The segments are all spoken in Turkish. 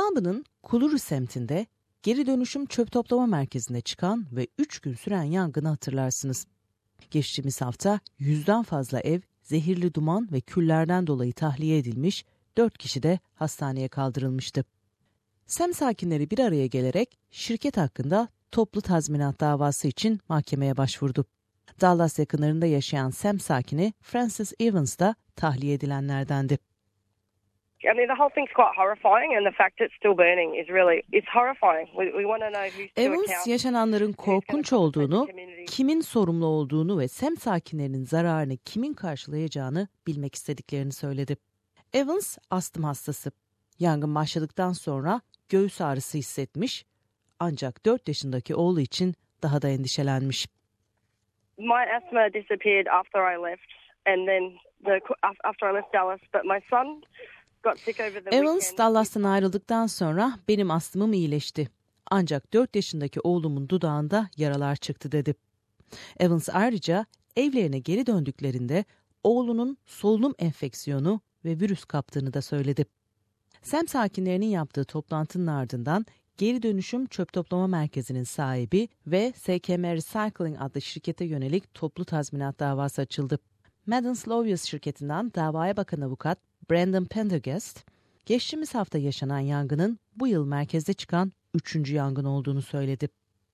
Melbourne'ın Kuluru semtinde geri dönüşüm çöp toplama merkezinde çıkan ve 3 gün süren yangını hatırlarsınız. Geçtiğimiz hafta 100'den fazla ev zehirli duman ve küllerden dolayı tahliye edilmiş, 4 kişi de hastaneye kaldırılmıştı. Sem sakinleri bir araya gelerek şirket hakkında toplu tazminat davası için mahkemeye başvurdu. Dallas yakınlarında yaşayan Sem sakini Frances Evans da tahliye edilenlerdendi. I mean, the whole thing's quite horrifying, and the fact it's still burning is really, it's horrifying. We want to know who's to account. Evans, yaşananların korkunç olduğunu, kimin sorumlu olduğunu ve Sem sakinlerinin zararını kimin karşılayacağını bilmek istediklerini söyledi. Evans, astım hastası. Yangın başladıktan sonra göğüs ağrısı hissetmiş, ancak 4 yaşındaki oğlu için daha da endişelenmiş. My asthma disappeared after I left, and then after I left Dallas, but my son got sick over the weekend. Evans, Dallas'tan ayrıldıktan sonra benim astımım iyileşti. Ancak 4 yaşındaki oğlumun dudağında yaralar çıktı dedi. Evans ayrıca evlerine geri döndüklerinde oğlunun solunum enfeksiyonu ve virüs kaptığını da söyledi. Sem sakinlerinin yaptığı toplantının ardından geri dönüşüm çöp toplama merkezinin sahibi ve SKM Recycling adlı şirkete yönelik toplu tazminat davası açıldı. Madden's Lawyers şirketinden davaya bakan avukat Brandon Pendergast, geçtiğimiz hafta yaşanan yangının bu yıl merkezde çıkan 3. yangın olduğunu söyledi.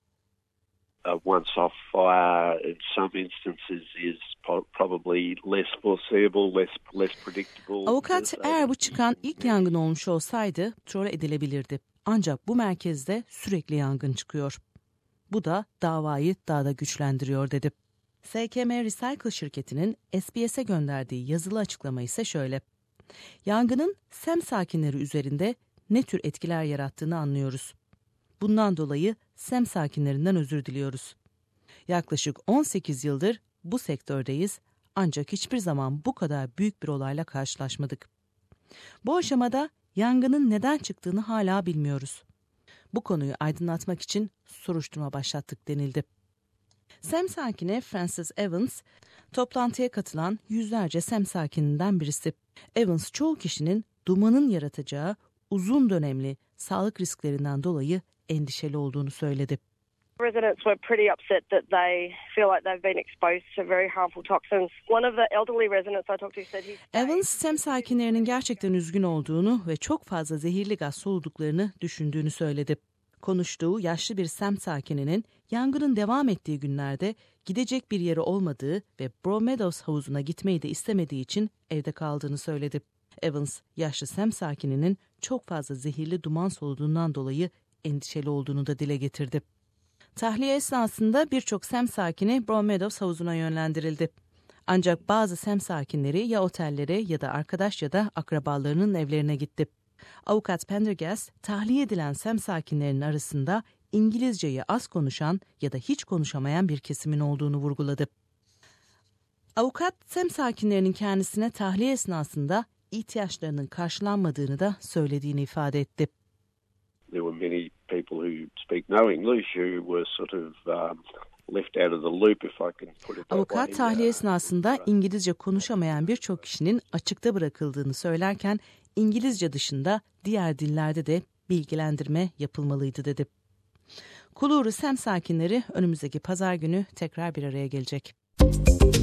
Once-off fire in some instances is probably less foreseeable, less predictable. Avukat, eğer bu çıkan ilk yangın olmuş olsaydı tolere edilebilirdi. Ancak bu merkezde sürekli yangın çıkıyor. Bu da davayı daha da güçlendiriyor dedi. SKM Recycle şirketinin SBS'e gönderdiği yazılı açıklama ise şöyle. Yangının Sem sakinleri üzerinde ne tür etkiler yarattığını anlıyoruz. Bundan dolayı Sem sakinlerinden özür diliyoruz. Yaklaşık 18 yıldır bu sektördeyiz, ancak hiçbir zaman bu kadar büyük bir olayla karşılaşmadık. Bu aşamada yangının neden çıktığını hala bilmiyoruz. Bu konuyu aydınlatmak için soruşturma başlattık denildi. Sem sakini Frances Evans, toplantıya katılan yüzlerce Sem sakininden birisi. Evans, çoğu kişinin dumanın yaratacağı uzun dönemli sağlık risklerinden dolayı endişeli olduğunu söyledi. Residents were pretty upset that they feel like they've been exposed to very harmful toxins. One of the elderly residents I talked to said Evans, Sem sakinlerinin gerçekten üzgün olduğunu ve çok fazla zehirli gaz soluduklarını düşündüğünü söyledi. Konuştuğu yaşlı bir Sem sakininin yangının devam ettiği günlerde gidecek bir yeri olmadığı ve Broadmeadows havuzuna gitmeyi de istemediği için evde kaldığını söyledi. Evans, yaşlı Sem sakininin çok fazla zehirli duman soluduğundan dolayı endişeli olduğunu da dile getirdi. Tahliye esnasında birçok Sem sakini Broadmeadows havuzuna yönlendirildi. Ancak bazı Sem sakinleri ya otellere ya da arkadaş ya da akrabalarının evlerine gitti. Avukat Pendergast, tahliye edilen Sem sakinlerinin arasında İngilizceyi az konuşan ya da hiç konuşamayan bir kesimin olduğunu vurguladı. Avukat, Sem sakinlerinin kendisine tahliye esnasında ihtiyaçlarının karşılanmadığını da söylediğini ifade etti. There were many people who speak no English who were sort of left out of the loop, if I can put it that Avukat, way. tahliye esnasında İngilizce konuşamayan birçok kişinin açıkta bırakıldığını söylerken İngilizce dışında diğer dillerde de bilgilendirme yapılmalıydı dedi. Kuluru Sem sakinleri önümüzdeki pazar günü tekrar bir araya gelecek.